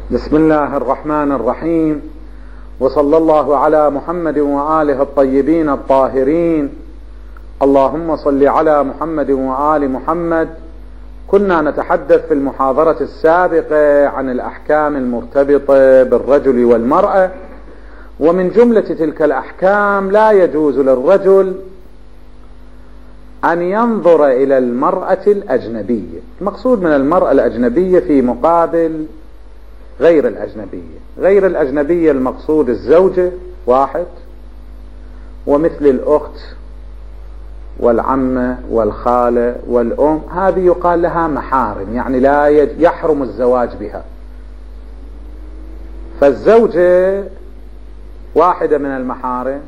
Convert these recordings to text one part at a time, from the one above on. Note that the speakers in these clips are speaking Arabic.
بسم الله الرحمن الرحيم، وصلى الله على محمد وآله الطيبين الطاهرين. اللهم صل على محمد وآل محمد. كنا نتحدث في المحاضرة السابقة عن الأحكام المرتبطة بالرجل والمرأة، ومن جملة تلك الأحكام لا يجوز للرجل أن ينظر إلى المرأة الأجنبية. المقصود من المرأة الأجنبية في مقابل غير الأجنبية. غير الأجنبية المقصود الزوجة واحد، ومثل الأخت والعمة والخالة والأم، هذه يقال لها محارم، يعني لا يحرم الزواج بها. فالزوجة واحدة من المحارم،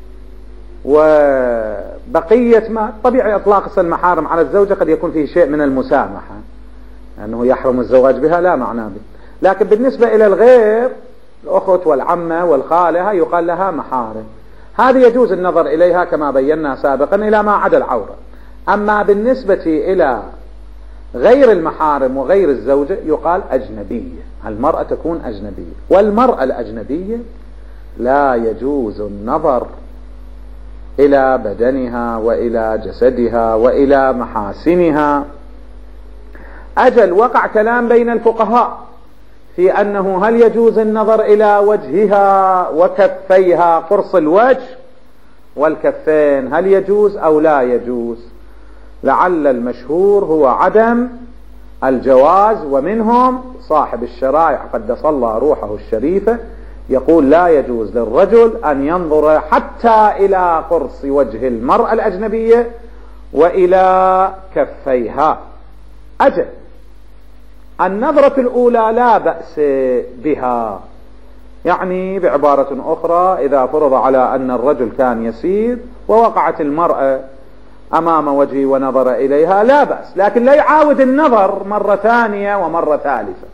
وبقية ما طبيعي إطلاق اسم المحارم على الزوجة قد يكون فيه شيء من المسامحة، أنه يحرم الزواج بها لا معنى به. لكن بالنسبة إلى الغير، الأخت والعمة والخالة، يقال لها محارم. هذه يجوز النظر إليها كما بينا سابقا إلى ما عدا العورة. أما بالنسبة إلى غير المحارم وغير الزوجة يقال أجنبية، المرأة تكون أجنبية. والمرأة الأجنبية لا يجوز النظر إلى بدنها وإلى جسدها وإلى محاسنها. أجل وقع كلام بين الفقهاء في أنه هل يجوز النظر إلى وجهها وكفيها، قرص الوجه والكفين، هل يجوز أو لا يجوز؟ لعل المشهور هو عدم الجواز، ومنهم صاحب الشرائع قدس الله روحه الشريفة يقول لا يجوز للرجل أن ينظر حتى إلى قرص وجه المرأة الأجنبية وإلى كفيها. أجل النظرة الأولى لا بأس بها، يعني بعبارة أخرى إذا فرض على أن الرجل كان يسير ووقعت المرأة أمام وجهه ونظر إليها لا بأس، لكن لا يعاود النظر مرة ثانية ومرة ثالثة.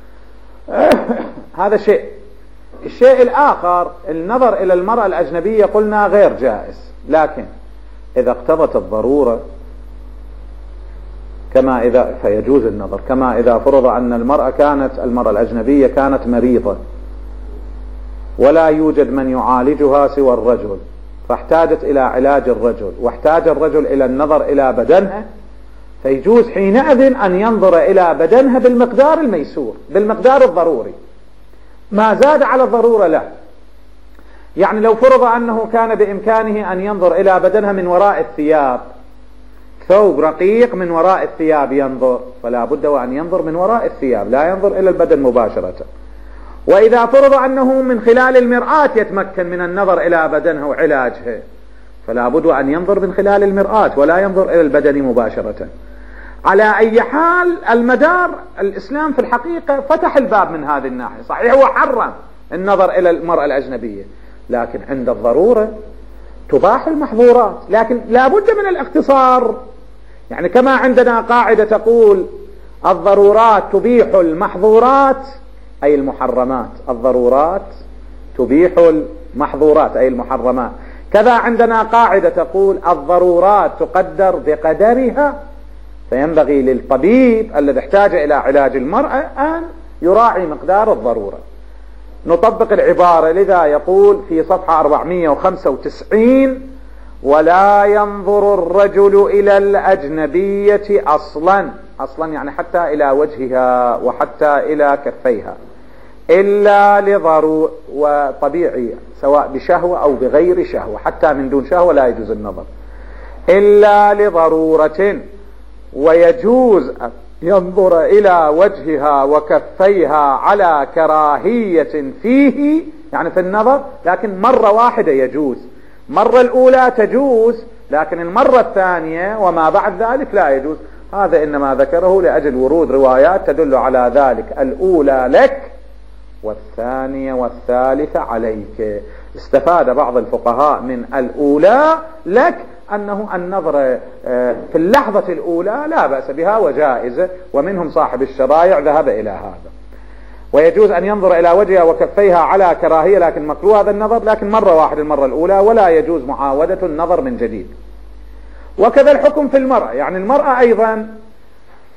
هذا شيء. الشيء الآخر النظر إلى المرأة الأجنبية قلنا غير جائز، لكن إذا اقتضت الضرورة فيجوز النظر، كما إذا فرض أن المرأة الأجنبية كانت مريضة ولا يوجد من يعالجها سوى الرجل، فاحتاجت إلى علاج الرجل، واحتاج الرجل إلى النظر إلى بدنها، فيجوز حينئذ أن ينظر إلى بدنها بالمقدار الميسور، بالمقدار الضروري، ما زاد على الضرورة لا. يعني لو فرض أنه كان بإمكانه أن ينظر إلى بدنها من وراء الثياب، ثوب رقيق من وراء الثياب ينظر، فلا بد وأن ينظر من وراء الثياب، لا ينظر إلى البدن مباشرة. وإذا فرض أنه من خلال المرآة يتمكن من النظر إلى بدنها وعلاجها، فلا بد أن ينظر من خلال المرآة ولا ينظر إلى البدن مباشرة. على أي حال المدار الإسلام في الحقيقة فتح الباب من هذه الناحية. صحيح هو حرم النظر إلى المرأة الأجنبية، لكن عند الضرورة تباح المحظورات، لكن لا بد من الاختصار. يعني كما عندنا قاعدة تقول الضرورات تبيح المحظورات أي المحرمات، الضرورات تبيح المحظورات أي المحرمات، كذا عندنا قاعدة تقول الضرورات تقدر بقدرها، فينبغي للطبيب الذي احتاج إلى علاج المرأة أن يراعي مقدار الضرورة. نطبق العبارة، لذا يقول في صفحة 495 ولا ينظر الرجل إلى الأجنبية أصلا يعني حتى إلى وجهها وحتى إلى كفيها إلا لضرورة، وطبيعي سواء بشهوة أو بغير شهوة، حتى من دون شهوة لا يجوز النظر إلا لضرورة، ويجوز أن ينظر إلى وجهها وكفيها على كراهية فيه، يعني في النظر، لكن مرة واحدة يجوز، مرة الأولى تجوز، لكن المرة الثانية وما بعد ذلك لا يجوز. هذا إنما ذكره لأجل ورود روايات تدل على ذلك، الأولى لك والثانية والثالثة عليك. استفاد بعض الفقهاء من الأولى لك أنه النظر في اللحظة الأولى لا بأس بها وجائزة، ومنهم صاحب الشرائع ذهب إلى هذا. ويجوز أن ينظر إلى وجهها وكفيها على كراهية، لكن مكروه هذا النظر، لكن مرة واحدة المرة الأولى، ولا يجوز معاودة النظر من جديد. وكذا الحكم في المرأة، يعني المرأة أيضا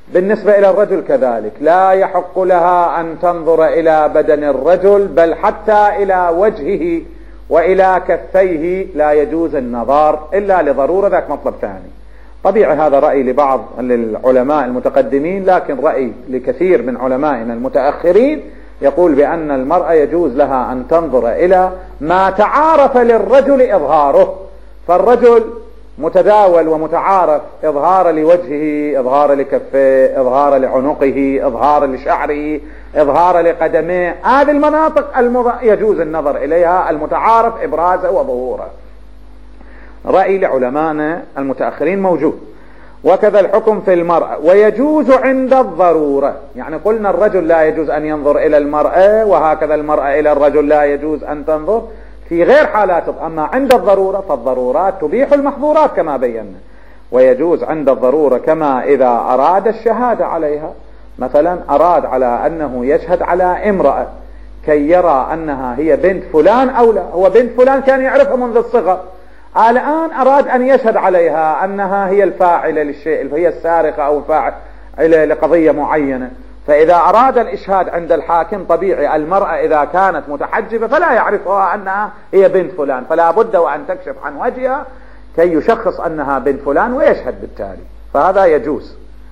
بالنسبة إلى الرجل كذلك لا يحق لها أن تنظر إلى بدن الرجل، بل حتى إلى وجهه وإلى كفيه لا يجوز النظر إلا لضرورة، ذاك مطلب ثاني. طبيعي هذا رأي لبعض العلماء المتقدمين، لكن رأي لكثير من علمائنا المتأخرين يقول بأن المرأة يجوز لها أن تنظر إلى ما تعارف للرجل إظهاره، فالرجل متداول ومتعارف إظهار لوجهه، إظهار لكفيه، إظهار لعنقه، إظهار لشعره، إظهار لقدميه، هذه المناطق يجوز النظر إليها المتعارف إبرازه وظهوره. رأي لعلمائنا المتأخرين موجود. وكذا الحكم في المرأة، ويجوز عند الضرورة، يعني قلنا الرجل لا يجوز أن ينظر إلى المرأة، وهكذا المرأة إلى الرجل لا يجوز أن تنظر في غير حالات. أما عند الضرورة فالضرورات تبيح المحظورات كما بينا. ويجوز عند الضرورة كما إذا أراد الشهادة عليها، مثلا أراد على أنه يشهد على امرأة كي يرى أنها هي بنت فلان أو لا، هو بنت فلان كان يعرفها منذ الصغر، الآن أراد أن يشهد عليها أنها هي الفاعلة للشيء، هي السارقة أو الفاعلة لقضية معينة. فإذا أراد الإشهاد عند الحاكم، طبيعي المرأة إذا كانت متحجبة فلا يعرفها أنها هي بنت فلان، فلا بد وأن تكشف عن وجهها كي يشخص أنها بنت فلان ويشهد بالتالي، فهذا يجوز.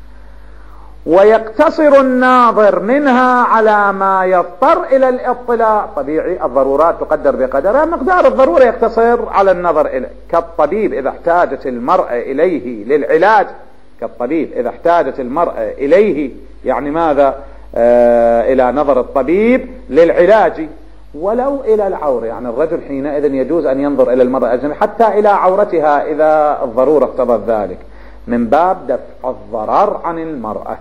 ويقتصر الناظر منها على ما يضطر إلى الاطلاع، طبيعي الضرورات تقدر بقدرها، مقدار الضرورة يقتصر على النظر إليه. كالطبيب إذا احتاجت المرأة إليه للعلاج، كالطبيب إذا احتاجت المرأة إليه، يعني ماذا؟ إلى نظر الطبيب للعلاج، ولو إلى العورة، يعني الرجل حينئذ يجوز أن ينظر إلى المرأة الأجنبية حتى إلى عورتها إذا الضرورة اقتضت ذلك، من باب دفع الضرر عن المرأة.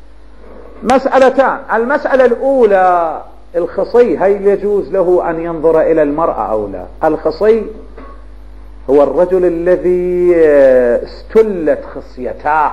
مسألتان، المسألة الأولى الخصي، هل يجوز له أن ينظر إلى المرأة أو لا؟ الخصي هو الرجل الذي استلت خصيتاه.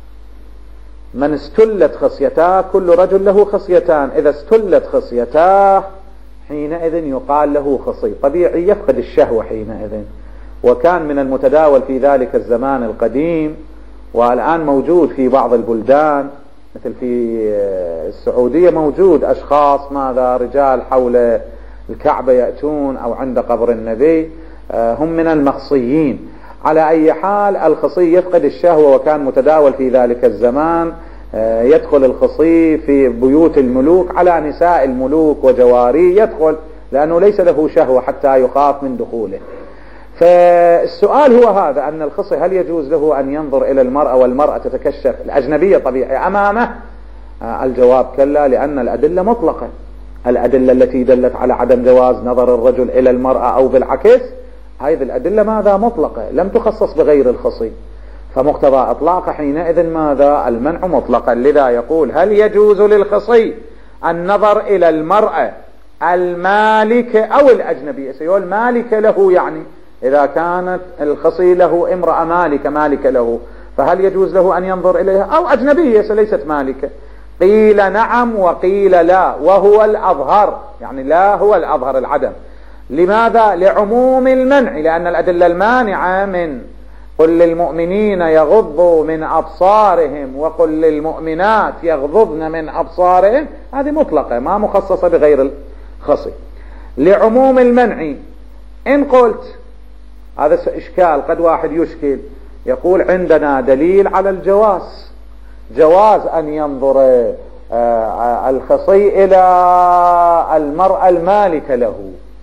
من استلت خصيتاه، كل رجل له خصيتان، إذا استلت خصيتاه حينئذ يقال له خصي. طبيعي يفقد الشهوة حينئذ، وكان من المتداول في ذلك الزمان القديم، والآن موجود في بعض البلدان، مثل في السعودية موجود أشخاص ماذا رجال حول الكعبة يأتون أو عند قبر النبي، هم من المخصيين. على أي حال الخصي يفقد الشهوة، وكان متداول في ذلك الزمان يدخل الخصي في بيوت الملوك على نساء الملوك وجواري، يدخل لأنه ليس له شهوة حتى يخاف من دخوله. فالسؤال هو هذا، أن الخصي هل يجوز له أن ينظر إلى المرأة والمرأة تتكشف الأجنبية طبيعي أمامه؟ الجواب كلا، لأن الأدلة مطلقة. الأدلة التي دلت على عدم جواز نظر الرجل إلى المرأة أو بالعكس، هذه الأدلة ماذا؟ مطلقة، لم تخصص بغير الخصي، فمقتضى إطلاق حينئذ ماذا؟ المنع مطلقا. لذا يقول هل يجوز للخصي النظر إلى المرأة المالكة أو الأجنبية؟ سيقول مالكة له، يعني إذا كانت الخصي له امرأة مالكة له، فهل يجوز له أن ينظر إليها؟ أو أجنبية ليست مالكة؟ قيل نعم وقيل لا، وهو الأظهر، يعني لا هو الأظهر العدم. لماذا؟ لعموم المنع، لأن الأدلة المانعة من قل للمؤمنين يغضوا من أبصارهم وقل للمؤمنات يغضضن من أبصارهم، هذه مطلقة ما مخصصة بغير الخصي لعموم المنع. إن قلت هذا إشكال، قد واحد يشكل يقول عندنا دليل على الجواز، جواز أن ينظر الخصي إلى المرأة المالكة له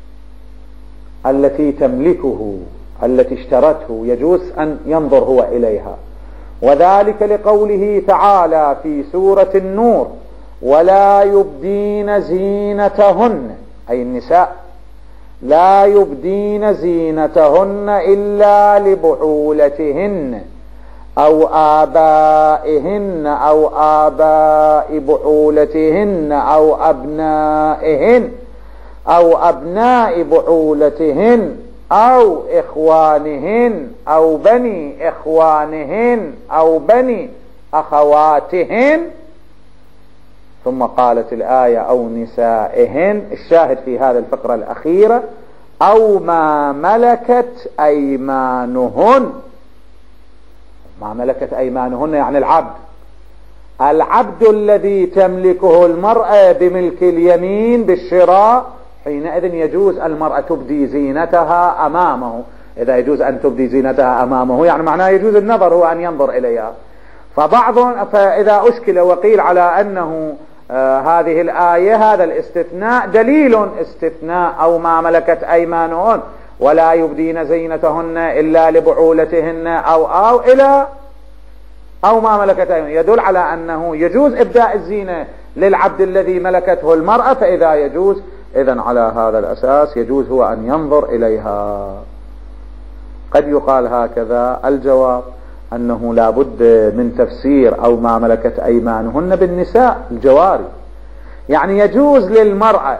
التي تملكه التي اشترته، يجوز أن ينظر هو إليها، وذلك لقوله تعالى في سورة النور ولا يبدين زينتهن، أي النساء لا يبدين زينتهن إلا لبعولتهن أو آبائهن أو آباء بعولتهن أو أبنائهن أو أبناء بعولتهن أو إخوانهن أو بني إخوانهن أو بني أخواتهن. ثم قالت الآية أو نسائهن، الشاهد في هذا الفقرة الأخيرة أو ما ملكت أيمانهن. ما ملكت أيمانهن يعني العبد، العبد الذي تملكه المرأة بملك اليمين بالشراء، حينئذ يجوز المرأة تبدي زينتها أمامه. إذا يجوز أن تبدي زينتها أمامه يعني معناه يجوز النظر، هو أن ينظر إليها. فإذا أشكل وقيل على أنه هذه الآية هذا الاستثناء دليل استثناء أو ما ملكت أيمانهن ولا يبدين زينتهن إلا لبعولتهن أو إلى أو ما ملكت أيمانهن، يدل على أنه يجوز إبداء الزينة للعبد الذي ملكته المرأة. فإذا يجوز إذن على هذا الأساس يجوز هو أن ينظر إليها. قد يقال هكذا، الجواب أنه لا بد من تفسير أو ما ملكت أيمانهن بالنساء الجواري، يعني يجوز للمرأة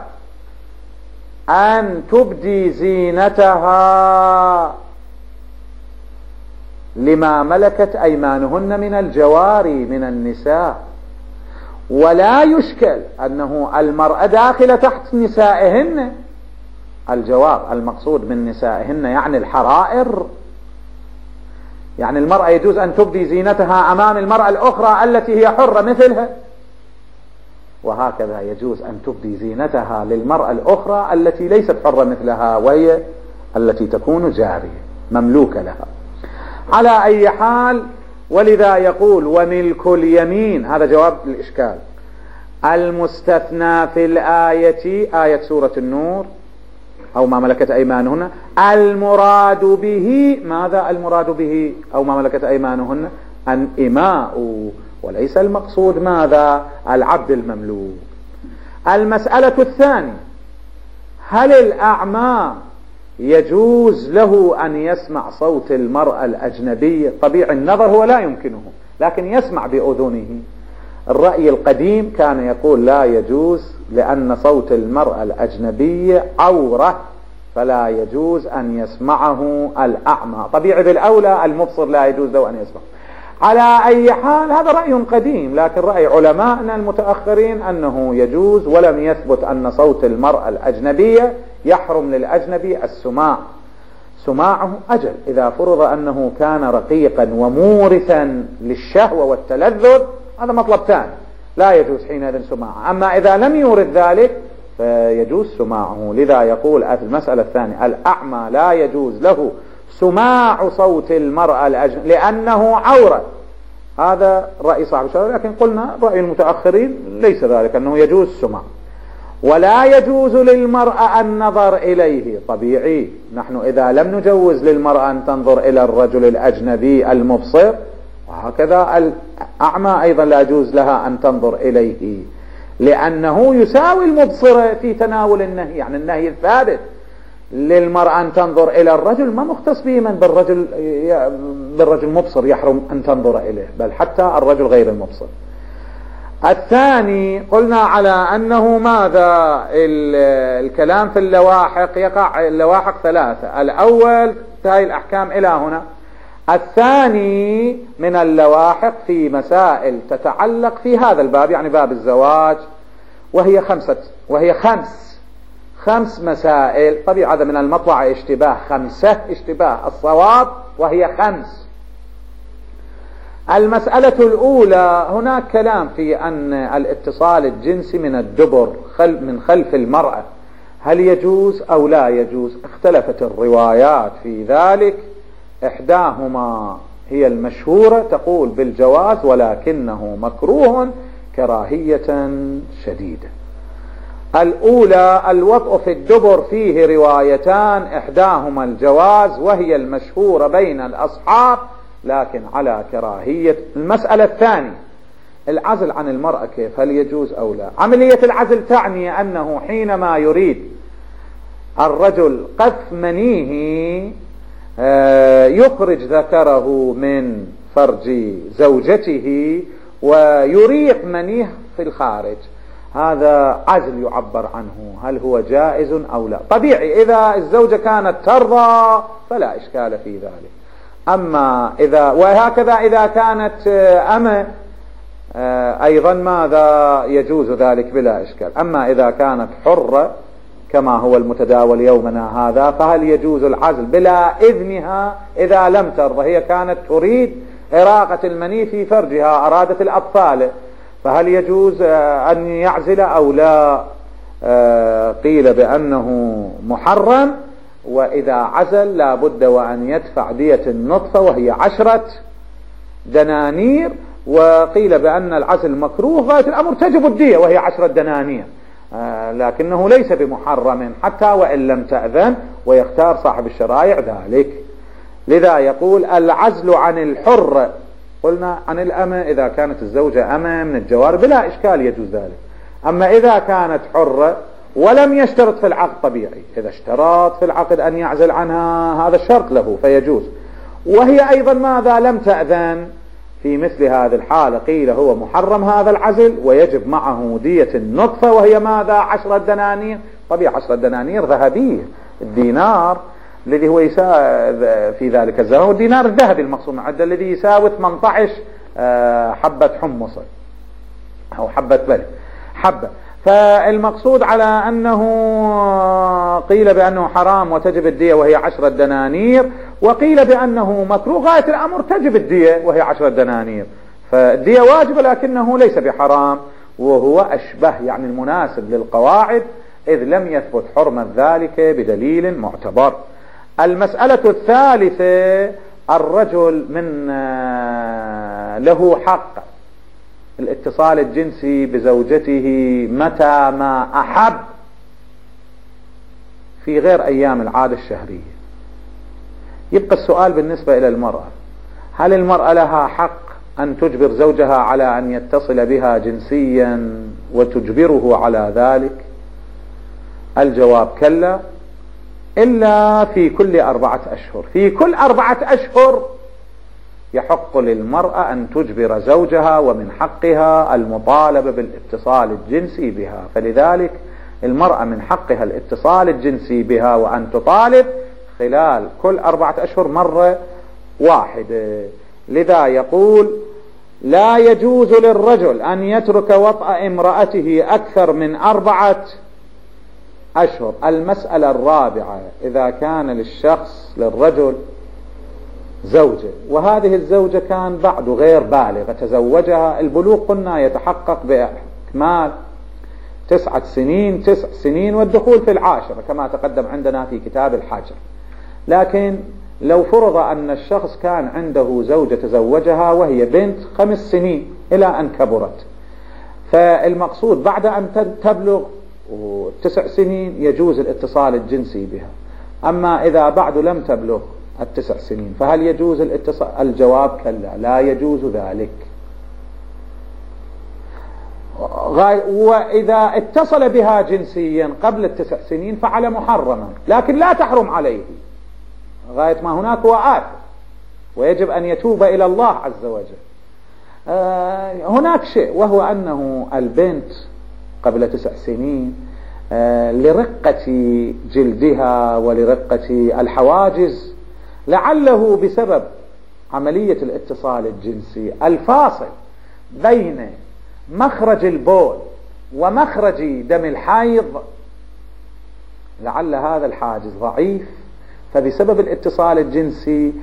أن تبدي زينتها لما ملكت أيمانهن من الجواري من النساء، ولا يشكل أنه المرأة داخلة تحت نسائهن. الجواب المقصود من نسائهن يعني الحرائر، يعني المرأة يجوز أن تبدي زينتها أمام المرأة الأخرى التي هي حرة مثلها، وهكذا يجوز أن تبدي زينتها للمرأة الأخرى التي ليست حرة مثلها وهي التي تكون جارية مملوكة لها. على أي حال، ولذا يقول وملك اليمين، هذا جواب الإشكال. المستثنى في الآية، آية سورة النور أو ما ملكت أيمانهن، المراد به ماذا؟ المراد به أو ما ملكت أيمانهن الإماء، وليس المقصود ماذا؟ العبد المملوك. المسألة الثانية، هل الأعمى يجوز له أن يسمع صوت المرأة الأجنبية؟ طبيعي النظر هو لا يمكنه، لكن يسمع بأذنه. الرأي القديم كان يقول لا يجوز، لأن صوت المرأة الأجنبية عورة، فلا يجوز أن يسمعه الأعمى. طبيعي بالأولى المبصر لا يجوز له أن يسمع. على أي حال هذا رأي قديم، لكن رأي علماءنا المتأخرين أنه يجوز، ولم يثبت أن صوت المرأة الأجنبية يحرم للأجنبي السماع. سماعه أجل إذا فرض أنه كان رقيقا ومورثا للشهوة والتلذذ، هذا مطلب ثاني، لا يجوز حينئذ سماعه. أما إذا لم يورث ذلك فيجوز سماعه. لذا يقول في المسألة الثانية الأعمى لا يجوز له سماع صوت المرأة الأجنبية لأنه عورة. هذا رأي صاحب الشرع، لكن قلنا رأي المتأخرين ليس ذلك، أنه يجوز سماع. ولا يجوز للمرأة النظر إليه. طبيعي نحن إذا لم نجوز للمرأة أن تنظر إلى الرجل الأجنبي المبصر، وهكذا الأعمى أيضا لا يجوز لها أن تنظر إليه، لأنه يساوي المبصر في تناول النهي. يعني النهي الثابت للمرأة أن تنظر إلى الرجل ما مختص به من بالرجل مبصر يحرم أن تنظر إليه، بل حتى الرجل غير المبصر. الثاني قلنا على أنه ماذا؟ الكلام في اللواحق يقع اللواحق ثلاثة. الأول هاي الأحكام إلى هنا. الثاني من اللواحق في مسائل تتعلق في هذا الباب، يعني باب الزواج، وهي خمس مسائل. طبيعي هذا من المطلع اشتباه، خمسة اشتباه الصواب، وهي خمس. المسألة الأولى، هناك كلام في أن الاتصال الجنسي من الدبر من خلف المرأة هل يجوز أو لا يجوز؟ اختلفت الروايات في ذلك. إحداهما هي المشهورة تقول بالجواز، ولكنه مكروه كراهية شديدة. الأولى الوطء في الدبر فيه روايتان، إحداهما الجواز وهي المشهورة بين الأصحاب، لكن على كراهية. المسألة الثانية العزل عن المرأة كيف؟ هل يجوز أو لا؟ عملية العزل تعني أنه حينما يريد الرجل قذف منيه يخرج ذكره من فرج زوجته ويريق منيه في الخارج، هذا عزل يعبر عنه، هل هو جائز أو لا؟ طبيعي إذا الزوجة كانت ترضى فلا إشكال في ذلك. أما وهكذا إذا كانت أمة أيضا ماذا؟ يجوز ذلك بلا إشكال. أما إذا كانت حرة كما هو المتداول يومنا هذا، فهل يجوز العزل بلا إذنها إذا لم ترضى؟ هي كانت تريد إراقة المني في فرجها، أرادت الأطفال، فهل يجوز أن يعزل أو لا؟ قيل بأنه محرم، وإذا عزل لا بد وأن يدفع دية النطفة وهي 10 دنانير، وقيل بأن العزل مكروه غاية الأمر تجب الدية وهي 10 دنانير، لكنه ليس بمحرم حتى وإن لم تأذن، ويختار صاحب الشرائع ذلك. لذا يقول العزل عن الحر، قلنا عن الأمة إذا كانت الزوجة أمة من الجوار بلا إشكال يجوز ذلك، أما إذا كانت حرة ولم يشترط في العقد طبيعي، إذا اشترط في العقد أن يعزل عنها هذا الشرط له فيجوز، وهي أيضا ماذا لم تأذن، في مثل هذه الحالة قيل هو محرم هذا العزل ويجب معه دية النطفة وهي ماذا 10 دنانير. طبيعي 10 دنانير ذهبية، الدينار الذي هو يساوي في ذلك الزمن، والدينار الذهبي المقصود معدل الذي يساوي 18 حبة حمص أو حبة بلد حبة. فالمقصود على أنه قيل بأنه حرام وتجب الدية وهي 10 دنانير، وقيل بأنه مكروه غاية الأمر تجب الدية وهي 10 دنانير، فالدية واجبة لكنه ليس بحرام، وهو أشبه يعني المناسب للقواعد إذ لم يثبت حرمة ذلك بدليل معتبر. المسألة الثالثة الرجل من له حق الاتصال الجنسي بزوجته متى ما أحب في غير أيام العادة الشهرية. يبقى السؤال بالنسبة إلى المرأة، هل المرأة لها حق أن تجبر زوجها على أن يتصل بها جنسيا وتجبره على ذلك؟ الجواب كلا، إلا في كل 4 أشهر. في كل 4 أشهر يحق للمرأة أن تجبر زوجها، ومن حقها المطالبة بالاتصال الجنسي بها، فلذلك المرأة من حقها الاتصال الجنسي بها وأن تطالب خلال كل 4 أشهر مرة واحدة. لذا يقول لا يجوز للرجل أن يترك وطأ امرأته أكثر من 4 أشهر. المسألة الرابعة، إذا كان للشخص للرجل زوجة وهذه الزوجة كان بعد غير بالغة تزوجها، البلوغ قلنا يتحقق بإكمال 9 سنين 9 سنين والدخول في 10 كما تقدم عندنا في كتاب الحجر. لكن لو فرض أن الشخص كان عنده زوجة تزوجها وهي بنت 5 سنين إلى أن كبرت، فالمقصود بعد أن تبلغ 9 سنين يجوز الاتصال الجنسي بها. أما إذا بعد لم تبلغ 9 سنين فهل يجوز الاتصال؟ الجواب كلا، لا يجوز ذلك. وإذا اتصل بها جنسيا قبل 9 سنين فعل محرما، لكن لا تحرم عليه، غاية ما هناك هو آثم ويجب أن يتوب إلى الله عز وجل. هناك شيء وهو أنه البنت قبل 9 سنين لرقة جلدها ولرقة الحواجز، لعله بسبب عملية الاتصال الجنسي الفاصل بين مخرج البول ومخرج دم الحيض، لعل هذا الحاجز ضعيف، فبسبب الاتصال الجنسي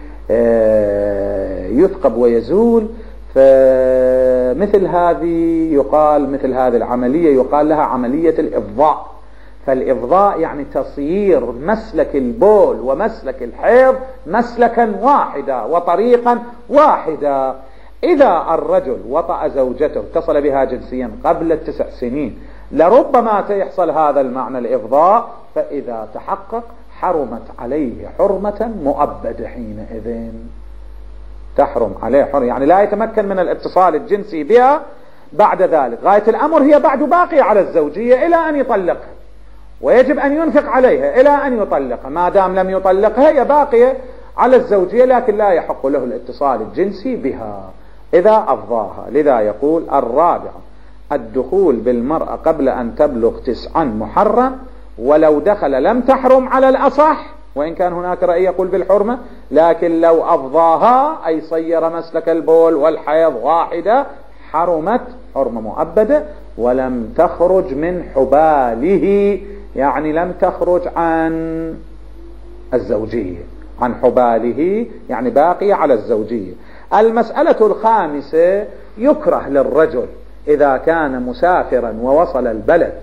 يثقب ويزول. فمثل هذه يقال، مثل هذه العملية يقال لها عملية الإفضاء. فالإفضاء يعني تصيير مسلك البول ومسلك الحيض مسلكا واحدا وطريقا واحدا. إذا الرجل وطأ زوجته اتصل بها جنسيا قبل 9 سنين لربما يحصل هذا المعنى الإفضاء، فإذا تحقق حرمت عليه حرمة مؤبدة، حينئذ تحرم عليه حرمة، يعني لا يتمكن من الاتصال الجنسي بها بعد ذلك. غاية الأمر هي بعد باقية على الزوجية إلى أن يطلقها، ويجب أن ينفق عليها إلى أن يطلقها، ما دام لم يطلقها هي باقية على الزوجية، لكن لا يحق له الاتصال الجنسي بها إذا أفضاها. لذا يقول الرابع الدخول بالمرأة قبل أن تبلغ 9 محرم، ولو دخل لم تحرم على الأصح، وإن كان هناك رأي يقول بالحرمة، لكن لو أفضاها أي صير مسلك البول والحيض واحدة حرمت حرمة مؤبدة، ولم تخرج من حباله، يعني لم تخرج عن الزوجية، عن حباله يعني باقية على الزوجية. المسألة الخامسة يكره للرجل إذا كان مسافرا ووصل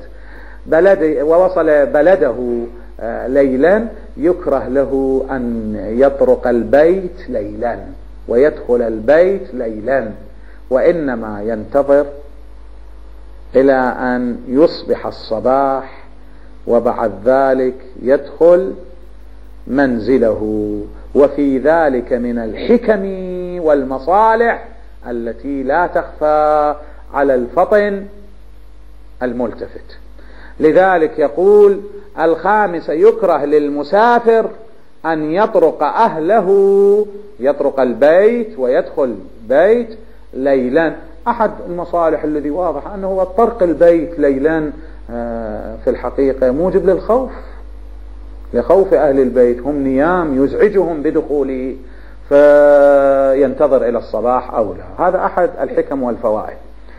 بلده ليلا يكره له أن يطرق البيت ليلا ويدخل البيت ليلا، وإنما ينتظر إلى أن يصبح الصباح وبعد ذلك يدخل منزله. وفي ذلك من الحكم والمصالح التي لا تخفى على الفطن الملتفت. لذلك يقول: الخامس يكره للمسافر أن يطرق أهله، يطرق البيت ويدخل بيت ليلا. أحد المصالح الذي واضح أنه طرق البيت ليلا في الحقيقة موجب للخوف، لخوف أهل البيت، هم نيام يزعجهم بدخوله فينتظر إلى الصباح أو لا. هذا أحد الحكم والفوائد.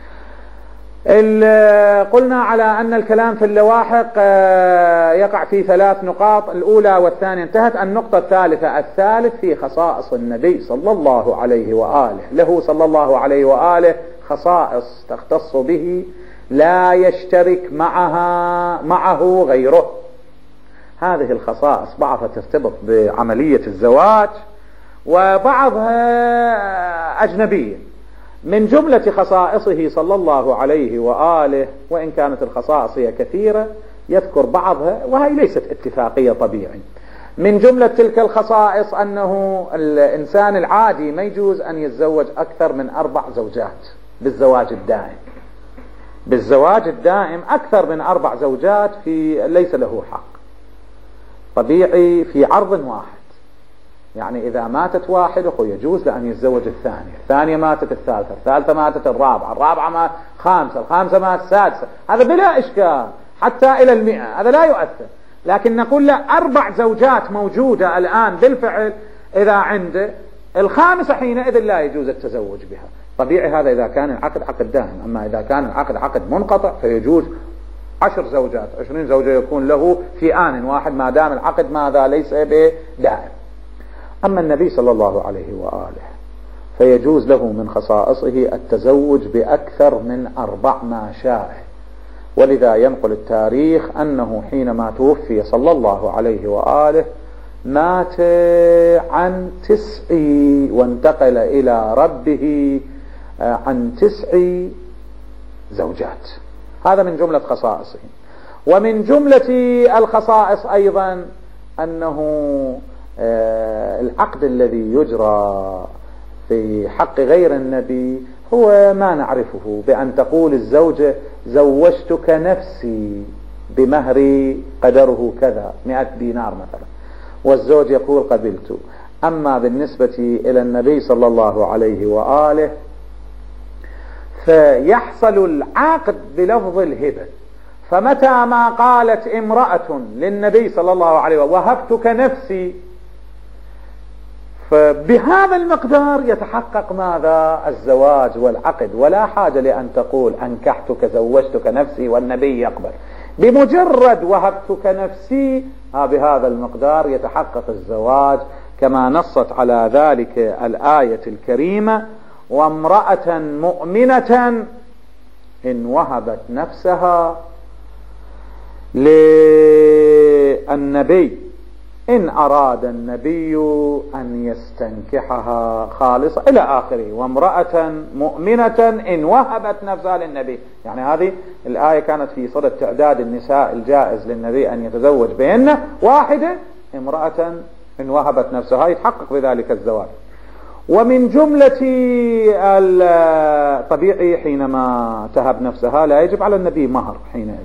قلنا على أن الكلام في اللواحق يقع في 3 نقاط، الأولى والثانية انتهت. النقطة الثالثة، الثالث في خصائص النبي صلى الله عليه وآله. له صلى الله عليه وآله خصائص تختص به لا يشترك معه غيره. هذه الخصائص بعضها ترتبط بعملية الزواج وبعضها أجنبية. من جملة خصائصه صلى الله عليه وآله، وإن كانت الخصائص هي كثيرة، يذكر بعضها وهي ليست اتفاقية طبيعي. من جملة تلك الخصائص أنه الإنسان العادي ما يجوز أن يتزوج أكثر من 4 زوجات بالزواج الدائم. بالزواج الدائم أكثر من 4 زوجات ليس له حق طبيعي في عرض واحد. يعني إذا ماتت واحدة يجوز لأن يتزوج الثانية ماتت الثالثة ماتت الرابعة الخامسة ماتت السادسة، هذا بلا إشكال حتى إلى 100، هذا لا يؤثر. لكن نقول له 4 زوجات موجودة الآن بالفعل، إذا عنده الخامسة حينئذ لا يجوز التزوج بها. طبيعي هذا إذا كان العقد عقد دائم. أما إذا كان العقد عقد منقطع فيجوز 10 زوجات 20 زوجة يكون له في آن واحد ما دام العقد ماذا ليس بدائم. أما النبي صلى الله عليه وآله فيجوز له من خصائصه التزوج بأكثر من 4 ما شاء. ولذا ينقل التاريخ أنه حينما توفي صلى الله عليه وآله مات عن 9 وانتقل إلى ربه عن 9 زوجات. هذا من جملة خصائصه. ومن جملة الخصائص أيضا أنه العقد الذي يجرى في حق غير النبي هو ما نعرفه، بأن تقول الزوجة زوجتك نفسي بمهر قدره كذا 100 دينار مثلا، والزوج يقول قبلت. أما بالنسبة إلى النبي صلى الله عليه وآله فيحصل العقد بلفظ الهبة. فمتى ما قالت امرأة للنبي صلى الله عليه وآله وهبتك نفسي، فبهذا المقدار يتحقق ماذا؟ الزواج والعقد، ولا حاجة لأن تقول أنكحتك زوجتك نفسي والنبي يقبل. بمجرد وهبتك نفسي بهذا المقدار يتحقق الزواج، كما نصت على ذلك الآية الكريمة: وامرأة مؤمنة إن وهبت نفسها للنبي إن أراد النبي أن يستنكحها خالصة إلى آخره. وامرأة مؤمنة إن وهبت نفسها للنبي، يعني هذه الآية كانت في صدد تعداد النساء الجائز للنبي أن يتزوج بهن، واحدة امرأة إن وهبت نفسها يتحقق بذلك الزواج. ومن جملة الطبيعي حينما تهب نفسها لا يجب على النبي مهر حينئذ،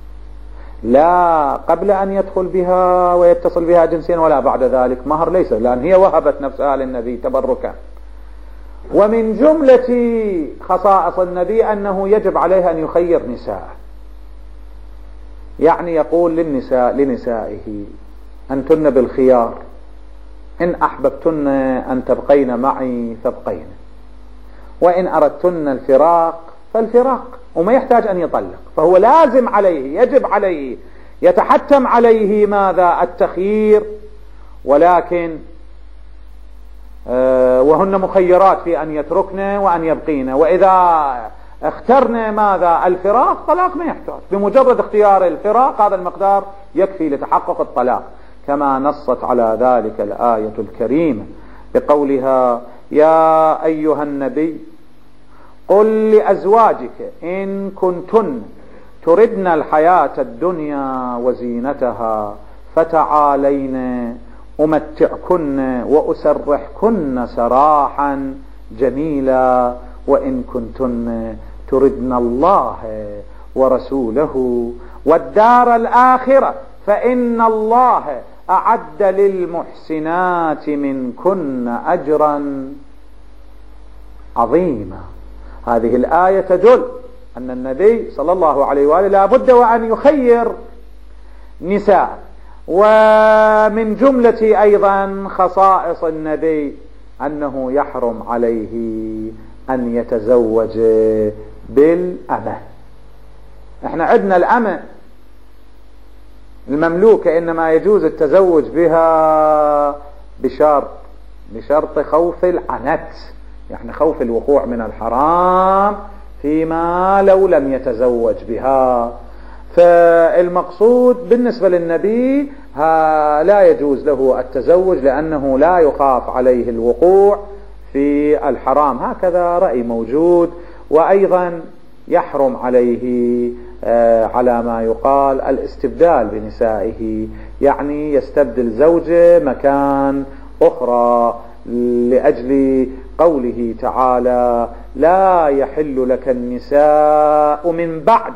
لا قبل أن يدخل بها ويتصل بها جنسيا ولا بعد ذلك مهر ليس، لأن هي وهبت نفسها للنبي تبركا. ومن جملة خصائص النبي أنه يجب عليه أن يخير نساءه، يعني يقول لنسائه أنتن بالخيار، إن أحببتن أن تبقين معي فابقين، وإن أردتن الفراق فالفراق، وما يحتاج أن يطلق. فهو لازم عليه يجب عليه يتحتم عليه ماذا؟ التخيير. ولكن وهن مخيرات في أن يتركن وأن يبقين، وإذا اخترنا ماذا؟ الفراق، طلاق ما يحتاج، بمجرد اختيار الفراق هذا المقدار يكفي لتحقق الطلاق، كما نصت على ذلك الآية الكريمة بقولها: يا أيها النبي قل لأزواجك إن كنتن تردن الحياة الدنيا وزينتها فتعالين أمتعكن وأسرحكن سراحا جميلا وإن كنتن تردن الله ورسوله والدار الآخرة فإن الله أعد للمحسنات منكن أجرا عظيما. هذه الآية تدل أن النبي صلى الله عليه وآله لا بد وأن يخير نساء. ومن جملة أيضا خصائص النبي أنه يحرم عليه أن يتزوج بالأمة. احنا عندنا الأمة المملوكة إنما يجوز التزوج بها بشرط خوف العنت، يعني خوف الوقوع من الحرام فيما لو لم يتزوج بها. فالمقصود بالنسبة للنبي لا يجوز له التزوج لأنه لا يخاف عليه الوقوع في الحرام، هكذا رأي موجود. وأيضا يحرم عليه على ما يقال الاستبدال بنسائه، يعني يستبدل زوجة مكان أخرى، لأجل قوله تعالى: لا يحل لك النساء من بعد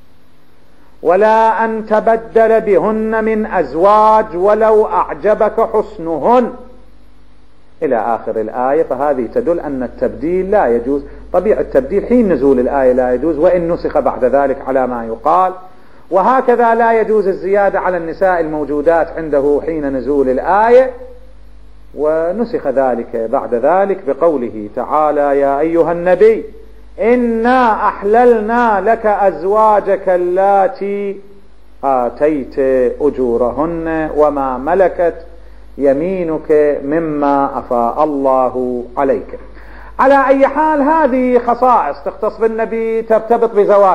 ولا أن تبدل بهن من أزواج ولو أعجبك حسنهن إلى آخر الآية. فهذه تدل أن التبديل لا يجوز. طبيعة التبديل حين نزول الآية لا يجوز، وإن نسخ بعد ذلك على ما يقال. وهكذا لا يجوز الزيادة على النساء الموجودات عنده حين نزول الآية، ونسخ ذلك بعد ذلك بقوله تعالى: يا أيها النبي إنا أحللنا لك أزواجك اللاتي آتيت أجورهن وما ملكت يمينك مما أفاء الله عليك. على أي حال هذه خصائص تختص بالنبي ترتبط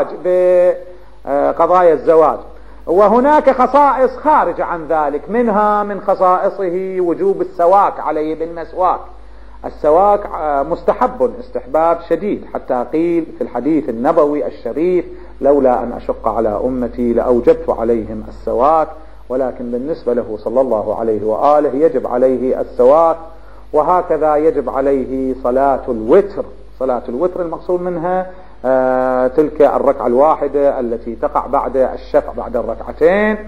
بقضايا الزواج، وهناك خصائص خارجة عن ذلك. منها من خصائصه وجوب السواك عليه بالمسواك. السواك مستحب استحباب شديد، حتى قيل في الحديث النبوي الشريف: لولا أن أشق على أمتي لأوجبت عليهم السواك. ولكن بالنسبة له صلى الله عليه وآله يجب عليه السواك. وهكذا يجب عليه صلاة الوتر. صلاة الوتر المقصود منها تلك الركعة الواحدة التي تقع بعد الشفع بعد الركعتين،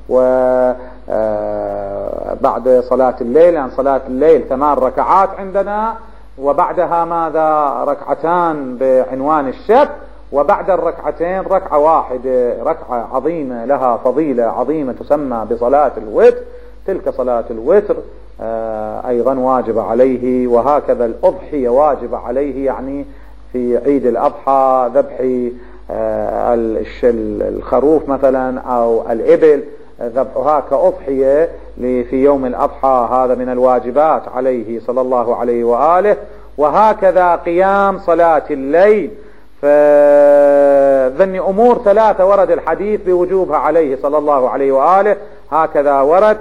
وبعد صلاة الليل، يعني صلاة الليل 8 ركعات عندنا، وبعدها ماذا؟ ركعتان بعنوان الشفع، وبعد الركعتين ركعة واحدة، ركعة عظيمة لها فضيلة عظيمة تسمى بصلاة الوتر. تلك صلاة الوتر أيضا واجب عليه. وهكذا الأضحية واجب عليه، يعني في عيد الأضحى ذبح الخروف مثلا أو الإبل، ذبحها كأضحية في يوم الأضحى، هذا من الواجبات عليه صلى الله عليه وآله. وهكذا قيام صلاة الليل. فذني أمور 3 ورد الحديث بوجوبها عليه صلى الله عليه وآله. هكذا ورد: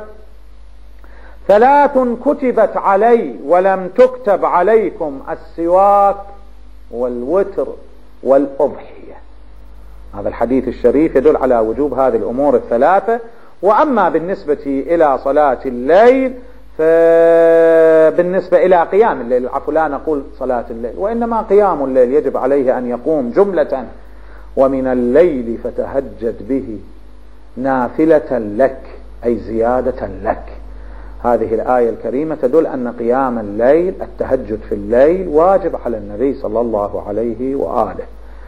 3 كتبت علي ولم تكتب عليكم: السواك والوتر والأضحية. هذا الحديث الشريف يدل على وجوب هذه الأمور ال3. وأما بالنسبة إلى صلاة الليل، فبالنسبة إلى قيام الليل، عفوا لا نقول صلاة الليل، وإنما قيام الليل يجب عليه أن يقوم جملة: ومن الليل فتهجد به نافلة لك، أي زيادة لك. هذه الآية الكريمة تدل أن قيام الليل، التهجد في الليل، واجب على النبي صلى الله عليه وآله.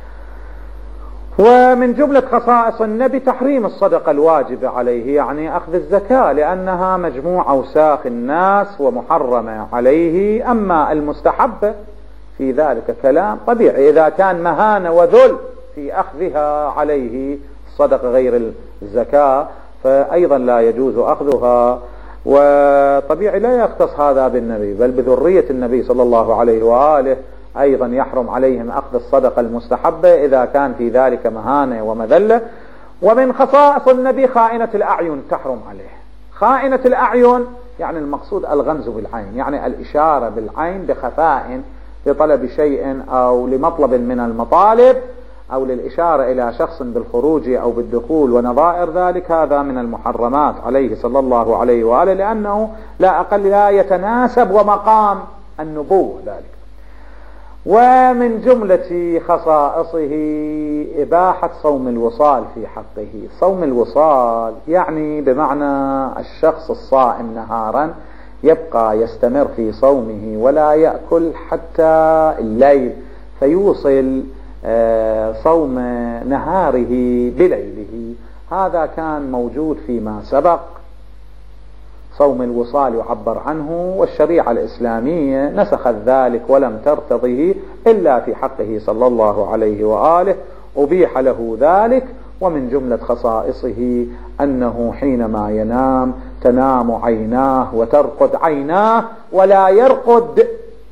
ومن جملة خصائص النبي تحريم الصدقة الواجبة عليه، يعني أخذ الزكاة، لأنها مجموع أوساخ الناس ومحرمة عليه. أما المستحب في ذلك كلام طبيعي، إذا كان مهانة وذل في أخذها عليه الصدقة غير الزكاة فأيضا لا يجوز أخذها. وطبيعي لا يختص هذا بالنبي، بل بذرية النبي صلى الله عليه وآله أيضا يحرم عليهم أخذ الصدقة المستحبة إذا كان في ذلك مهانة ومذلة. ومن خصائص النبي خائنة الأعين تحرم عليه. خائنة الأعين يعني المقصود الغمز بالعين، يعني الإشارة بالعين بخفاء لطلب شيء أو لمطلب من المطالب أو للإشارة إلى شخص بالخروج أو بالدخول ونظائر ذلك، هذا من المحرمات عليه صلى الله عليه وآله، لأنه لا أقل لا يتناسب ومقام النبوة ذلك. ومن جملة خصائصه إباحة صوم الوصال في حقه. صوم الوصال يعني بمعنى الشخص الصائم نهارا يبقى يستمر في صومه ولا يأكل حتى الليل، فيوصل صوم نهاره بليله. هذا كان موجود فيما سبق، صوم الوصال يعبر عنه، والشريعة الإسلامية نسخت ذلك ولم ترتضه إلا في حقه صلى الله عليه وآله، أبيح له ذلك. ومن جملة خصائصه أنه حينما ينام تنام عيناه وترقد عيناه ولا يرقد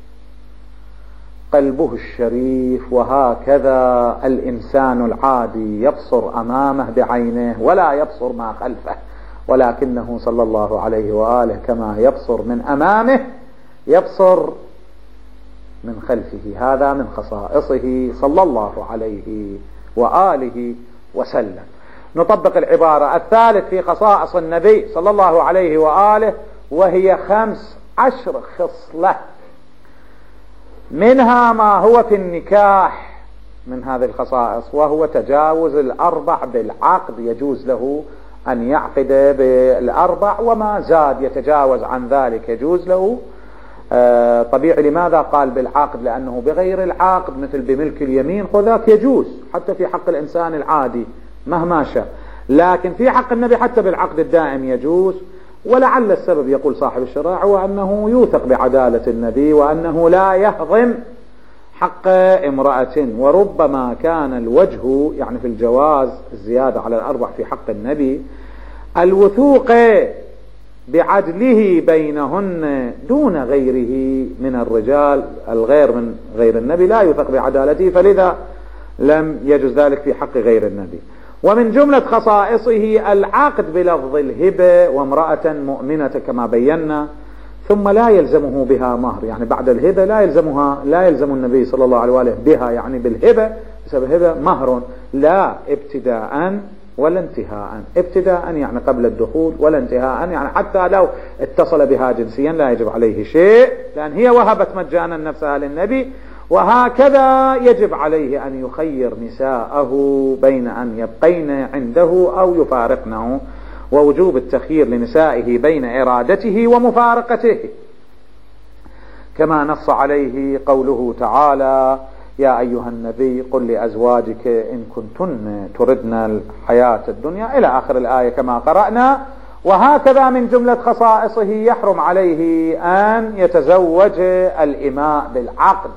قلبه الشريف. وهكذا الإنسان العادي يبصر أمامه بعينه ولا يبصر ما خلفه، ولكنه صلى الله عليه وآله كما يبصر من أمامه يبصر من خلفه. هذا من خصائصه صلى الله عليه وآله وسلم. نطبق العبارة الثالث في خصائص النبي صلى الله عليه وآله، وهي 15 خصلة، منها ما هو في النكاح من هذه الخصائص، وهو تجاوز الأربع بالعقد. يجوز له أن يعقد بالأربع، وما زاد يتجاوز عن ذلك يجوز له. طبيعي. لماذا قال بالعقد؟ لأنه بغير العقد مثل بملك اليمين وذاك يجوز حتى في حق الإنسان العادي مهما شاء، لكن في حق النبي حتى بالعقد الدائم يجوز. ولعل السبب يقول صاحب الشرائع هو أنه يوثق بعدالة النبي وأنه لا يهضم حق امرأة. وربما كان الوجه يعني في الجواز الزيادة على الأربع في حق النبي الوثوق بعدله بينهن دون غيره من الرجال. الغير من غير النبي لا يوثق بعدالته، فلذا لم يجوز ذلك في حق غير النبي. ومن جملة خصائصه العقد بلفظ الهبة، وامرأة مؤمنة كما بينا، ثم لا يلزمه بها مهر. يعني بعد الهبة لا يلزم النبي صلى الله عليه وآله بها، يعني بالهبة بسبب الهبة مهر، لا ابتداء ولا انتهاء. ابتداء يعني قبل الدخول، ولا انتهاء يعني حتى لو اتصل بها جنسيا لا يجب عليه شيء، لأن هي وهبت مجانا نفسها للنبي. وهكذا يجب عليه أن يخير نساءه بين أن يبقين عنده أو يفارقنه، ووجوب التخيير لنسائه بين إرادته ومفارقته، كما نص عليه قوله تعالى: يا أيها النبي قل لأزواجك إن كنتن تردن الحياة الدنيا، إلى آخر الآية كما قرأنا. وهكذا من جملة خصائصه يحرم عليه أن يتزوج الإماء بالعقد،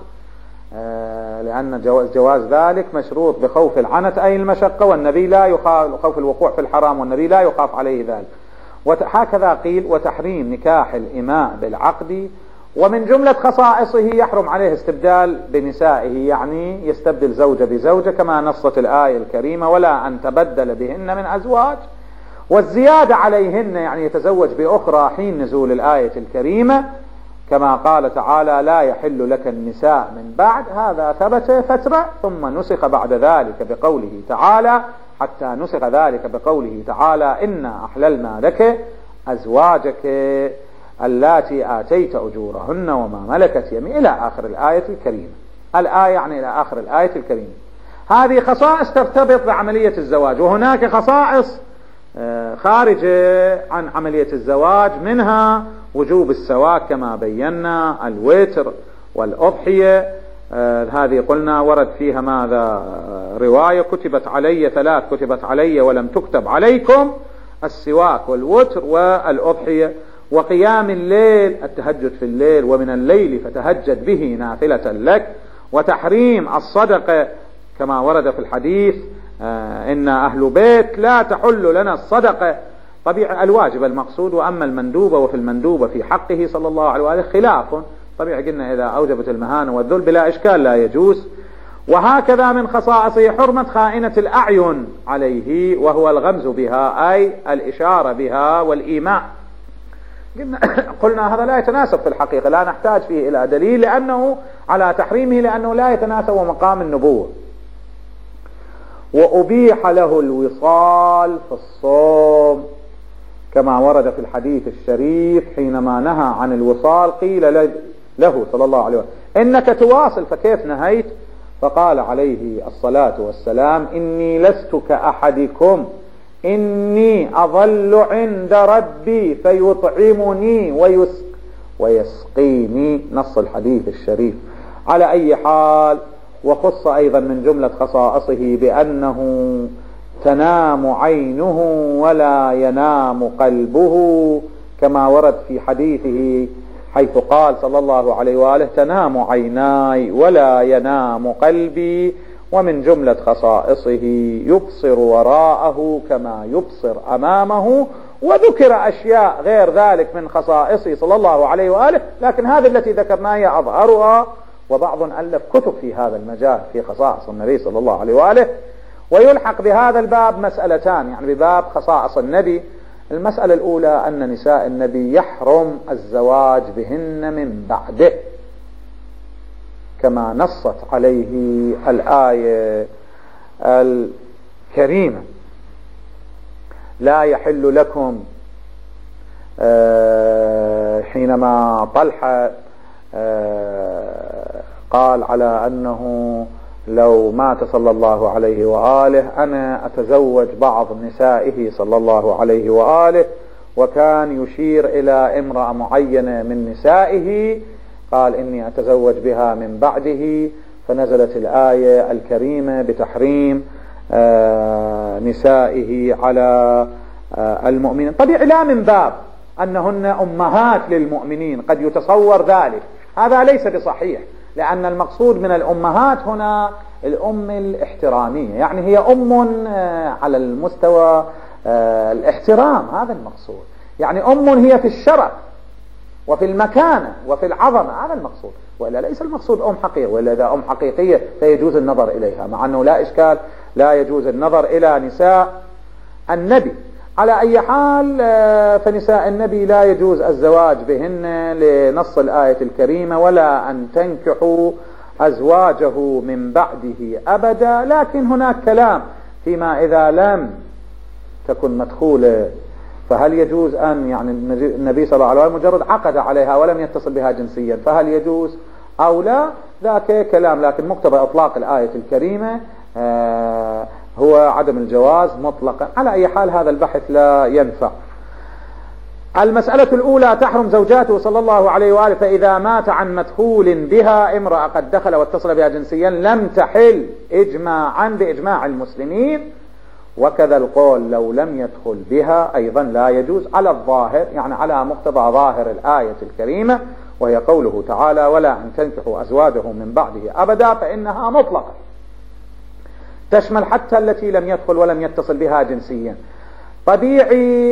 لأن جواز ذلك مشروط بخوف العنت أي المشقة، والنبي لا يخاف خوف الوقوع في الحرام، والنبي لا يخاف عليه ذلك. وهكذا قيل: وتحريم نكاح الإماء بالعقد. ومن جملة خصائصه يحرم عليه استبدال بنسائه، يعني يستبدل زوجة بزوجة كما نصت الآية الكريمة: ولا أن تبدل بهن من أزواج. والزيادة عليهن يعني يتزوج بأخرى حين نزول الآية الكريمة، كما قال تعالى: لا يحل لك النساء من بعد. هذا ثبت فترة ثم نسخ بعد ذلك بقوله تعالى، حتى نسخ ذلك بقوله تعالى: إنا أحللنا لك أزواجك اللاتي آتيت أجورهن وما ملكت يمينك، إلى آخر الآية الكريمة. الآية يعني إلى آخر الآية الكريمة. هذه خصائص ترتبط بعملية الزواج، وهناك خصائص خارجة عن عملية الزواج، منها وجوب السواك كما بينا، الوتر والأضحية. هذه قلنا ورد فيها ماذا؟ رواية: كتبت علي ثلاث، كتبت علي ولم تكتب عليكم: السواك والوتر والأضحية. وقيام الليل، التهجد في الليل: ومن الليل فتهجد به نافلة لك. وتحريم الصدقة كما ورد في الحديث: إن أهل بيت لا تحل لنا الصدقة. طبيعي الواجب المقصود، وأما المندوبة وفي المندوبة في حقه صلى الله عليه وآله خلاف طبيعي قلنا إذا أوجبت المهانة والذل بلا إشكال لا يجوز. وهكذا من خصائصه حرمة خائنة الأعين عليه، وهو الغمز بها أي الإشارة بها والإيماء. قلنا هذا لا يتناسب في الحقيقة، لا نحتاج فيه إلى دليل لأنه على تحريمه، لأنه لا يتناسب مقام النبوة. وأبيح له الوصال في الصوم كما ورد في الحديث الشريف حينما نهى عن الوصال قيل له صلى الله عليه وسلم إنك تواصل فكيف نهيت؟ فقال عليه الصلاة والسلام إني لست كأحدكم إني أظل عند ربي فيطعمني ويسقيني، نص الحديث الشريف. على أي حال، وخص أيضا من جملة خصائصه بأنه تنام عينه ولا ينام قلبه كما ورد في حديثه حيث قال صلى الله عليه وآله تنام عيناي ولا ينام قلبي. ومن جملة خصائصه يبصر وراءه كما يبصر أمامه. وذكر أشياء غير ذلك من خصائصه صلى الله عليه وآله، لكن هذه التي ذكرناها هي أظهرها، وبعض ألف كتب في هذا المجال في خصائص النبي صلى الله عليه وآله. ويلحق بهذا الباب مسألتان، يعني بباب خصائص النبي. المسألة الأولى أن نساء النبي يحرم الزواج بهن من بعده كما نصت عليه الآية الكريمة لا يحل لكم، حينما طلحة قال على أنه لو مات صلى الله عليه وآله أنا أتزوج بعض نسائه صلى الله عليه وآله، وكان يشير إلى امرأة معينة من نسائه، قال إني أتزوج بها من بعده، فنزلت الآية الكريمة بتحريم نسائه على المؤمنين. طبيعي لا من باب أنهن أمهات للمؤمنين، قد يتصور ذلك، هذا ليس بصحيح، لأن المقصود من الأمهات هنا الأم الاحترامية، يعني هي أم على المستوى الاحترام، هذا المقصود، يعني أم هي في الشرف وفي المكانة وفي العظمة، هذا المقصود، وإلا ليس المقصود أم حقيقية، وإلا إذا أم حقيقية فيجوز النظر إليها، مع أنه لا إشكال لا يجوز النظر إلى نساء النبي. على أي حال، فنساء النبي لا يجوز الزواج بهن لنص الآية الكريمة ولا أن تنكحوا أزواجه من بعده أبدا. لكن هناك كلام فيما إذا لم تكن مدخولة، فهل يجوز أن، يعني النبي صلى الله عليه وسلم مجرد عقد عليها ولم يتصل بها جنسيا، فهل يجوز أو لا؟ ذاك كلام، لكن مقتضى إطلاق الآية الكريمة هو عدم الجواز مطلقا. على أي حال هذا البحث لا ينفع. المسألة الأولى تحرم زوجاته صلى الله عليه وآله، فإذا مات عن مدخول بها، امرأة قد دخل واتصل بها جنسيا لم تحل إجماعا بإجماع المسلمين. وكذا القول لو لم يدخل بها أيضا لا يجوز على الظاهر، يعني على مقتضى ظاهر الآية الكريمة، وهي قوله تعالى ولا أن تنكحوا أزواجه من بعده أبدا، فإنها مطلقة تشمل حتى التي لم يدخل ولم يتصل بها جنسيا. طبيعي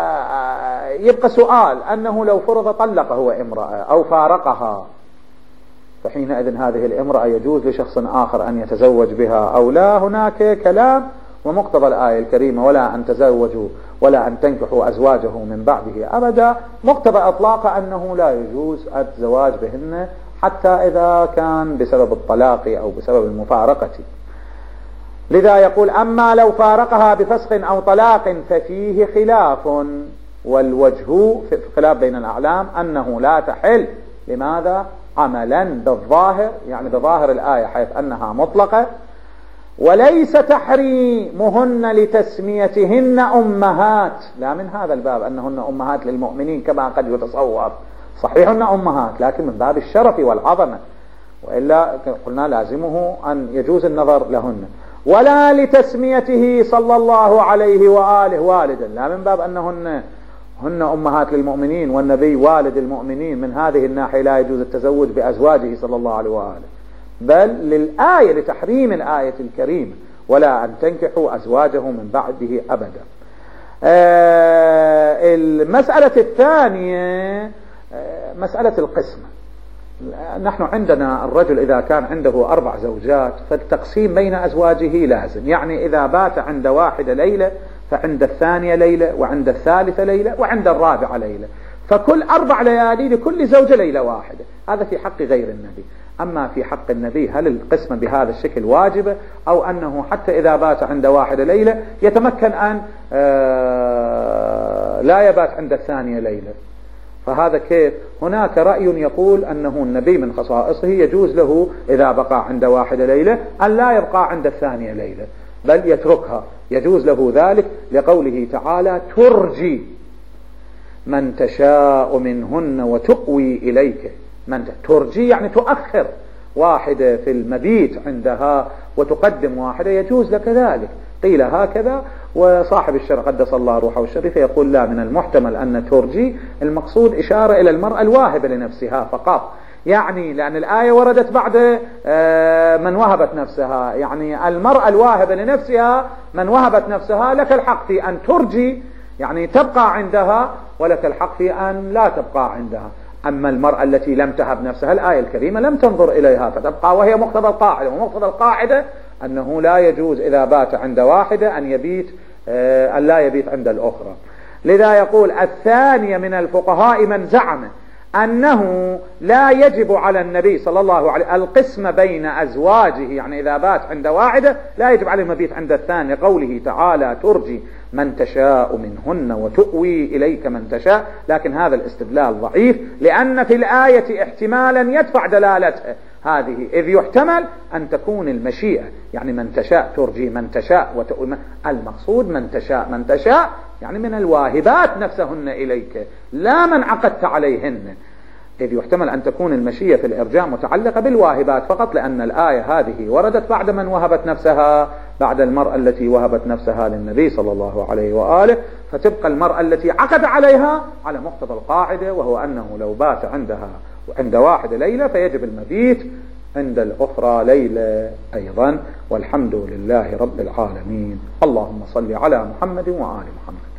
يبقى سؤال أنه لو فرض طلقه هو امرأة أو فارقها، فحينئذ هذه الامرأة يجوز لشخص آخر أن يتزوج بها أو لا؟ هناك كلام. ومقتضى الآية الكريمة ولا أن تزوجوا ولا أن تنكحوا أزواجه من بعده أبدا، مقتضى إطلاق أنه لا يجوز الزواج بهن حتى إذا كان بسبب الطلاق أو بسبب المفارقة. لذا يقول أما لو فارقها بفسخ أو طلاق ففيه خلاف، والوجه في خلاف بين الأعلام أنه لا تحل. لماذا؟ عملا بالظاهر، يعني بظاهر الآية حيث أنها مطلقة، وليس تحريمهن لتسميتهن أمهات، لا من هذا الباب أنهن أمهات للمؤمنين كما قد يتصور، صحيح أن أمهات لكن من باب الشرف والعظمة، وإلا قلنا لازمه أن يجوز النظر لهن. ولا لتسميته صلى الله عليه وآله والدا، لا من باب أنهن أمهات للمؤمنين والنبي والد المؤمنين، من هذه الناحية لا يجوز التزوج بأزواجه صلى الله عليه وآله، بل للآية لتحريم الآية الكريمة ولا أن تنكحوا أزواجه من بعده أبدا. المسألة الثانية مسألة القسمة. نحن عندنا الرجل إذا كان عنده 4 زوجات فالتقسيم بين أزواجه لازم، يعني إذا بات عند واحدة ليلة فعند الثانية ليلة، وعند الثالثة ليلة، وعند الرابعة ليلة، فكل 4 ليالي لكل زوجة ليلة واحدة. هذا في حق غير النبي. أما في حق النبي هل القسمة بهذا الشكل واجبة، أو أنه حتى إذا بات عند واحدة ليلة يتمكن أن لا يبات عند الثانية ليلة؟ فهذا كيف؟ هناك رأي يقول أنه النبي من خصائصه يجوز له إذا بقى عند واحدة ليلة أن لا يبقى عند الثانية ليلة، بل يتركها، يجوز له ذلك لقوله تعالى: ترجي من تشاء منهن وتقوي إليك. ترجي يعني تؤخر واحدة في المبيت عندها وتقدم واحدة، يجوز لك ذلك. قيل هكذا، وصاحب الشرع قدس الله روحه الشريف يقول لا، من المحتمل أن ترجي المقصود إشارة إلى المرأة الواهبة لنفسها فقط، يعني لأن الآية وردت بعد من وهبت نفسها، يعني المرأة الواهبة لنفسها من وهبت نفسها لك الحق في أن ترجي، يعني تبقى عندها، ولك الحق في أن لا تبقى عندها. أما المرأة التي لم تهب نفسها الآية الكريمة لم تنظر إليها فتبقى، وهي مقتضى القاعدة، ومقتضى القاعدة أنه لا يجوز إذا بات عند واحدة أن لا يبيت عند الأخرى. لذا يقول الثانية من الفقهاء من زعم أنه لا يجب على النبي صلى الله عليه وسلم القسم بين أزواجه، يعني إذا بات عند واحدة لا يجب عليه المبيت عند الثانية، قوله تعالى: ترجي من تشاء منهن وتؤوي إليك من تشاء. لكن هذا الاستدلال ضعيف، لأن في الآية احتمالا يدفع دلالته هذه، إذ يحتمل أن تكون المشيئة، يعني من تشاء ترجي من تشاء وتؤوي، المقصود من تشاء يعني من الواهبات نفسهن إليك، لا من عقدت عليهن، إذ يحتمل أن تكون المشيئة في الإرجاء متعلقة بالواهبات فقط، لأن الآية هذه وردت بعد من وهبت نفسها، بعد المرأة التي وهبت نفسها للنبي صلى الله عليه وآله، فتبقى المرأة التي عقد عليها على مقتضى القاعدة، وهو أنه لو بات عندها وعند واحدة ليلة فيجب المبيت عند الأخرى ليلة أيضا. والحمد لله رب العالمين. اللهم صل على محمد وآل محمد.